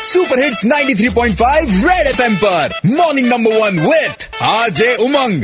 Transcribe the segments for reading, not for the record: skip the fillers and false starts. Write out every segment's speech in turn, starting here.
Super hits 93.5 red FM पर morning number 1 with RJ Umang.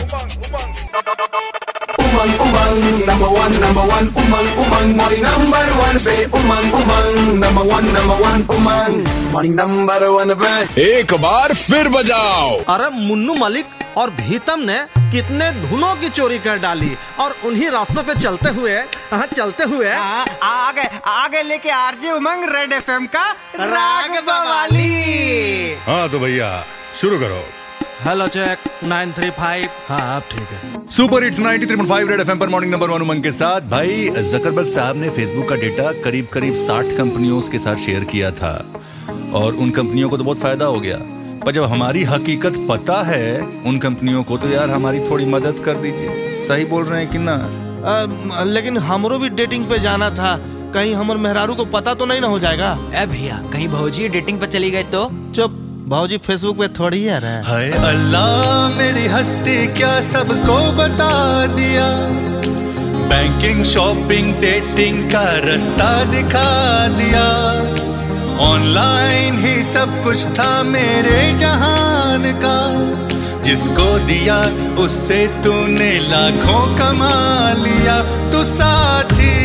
Umang Umang number one Umang Umang morning number 1 पे Umang Umang number one Umang morning number 1 पे एक बार फिर बजाओ। अरे मुन्नू मलिक और भीतम ने कितने धुनों की चोरी कर डाली और उन्हीं रास्तों पे चलते हुए आगे लेके आरजे उमंग रेड एफएम का राग बवाली। हाँ तो भैया शुरू करो। Hello check 935। हाँ आप ठीक है। सुपर हिट्स 93.5 रेड एफएम पर मॉर्निंग नंबर 1 उमंग के साथ। भाई जकरबर्ग साहब ने फेसबुक का डेटा करीब 60 कंपनियों के साथ शेयर किया था और उन कंपनियों को तो बहुत फायदा हो गया, पर जब हमारी हकीकत पता है उन कंपनियों को तो यार हमारी थोड़ी मदद कर दीजिए। सही बोल रहे हैं कि ना? लेकिन हमरो भी डेटिंग पे जाना था, कहीं हमर मेहरारू को पता तो नहीं ना हो जाएगा? ए भैया कहीं भौजी डेटिंग पे चली गई तो? चुप, भौजी फेसबुक पे थोड़ी ही आ रहा है। हाय अल्लाह मेरी हस्ती क्या सबको बता दिया, बैंकिंग शॉपिंग डेटिंग का रास्ता दिखा दिया, ऑनलाइन ही सब कुछ था मेरे जहान का, जिसको दिया उससे तूने लाखों कमा लिया। तू साथी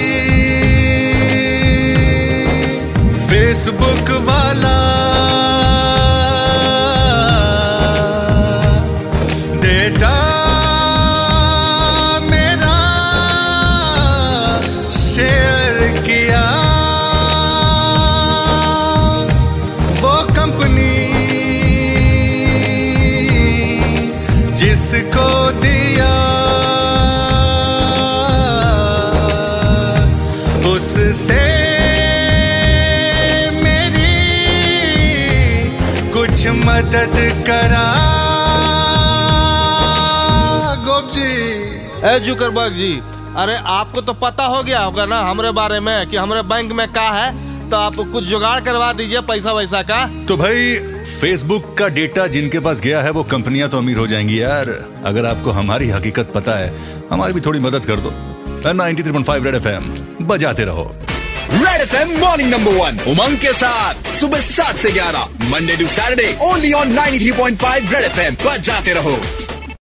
फेसबुक वाला डेटा मेरा शेयर किया, वो कंपनी जिसको दिया उससे मेरी कुछ मदद करा। ए जुकरबर्ग जी, अरे आपको तो पता हो गया होगा ना हमरे बारे में कि हमरे बैंक में क्या है, तो आप कुछ जुगाड़ करवा दीजिए पैसा वैसा का। तो भाई फेसबुक का डेटा जिनके पास गया है वो कंपनियां तो अमीर हो जाएंगी यार। अगर आपको हमारी हकीकत पता है, हमारी भी थोड़ी मदद कर दो। 93.5 रेड एफएम बजाते रहो। Red FM morning number 1 Umang के साथ सुबह 7 से 11 Monday to Saturday only on 93.5 red FM बजाते रहो।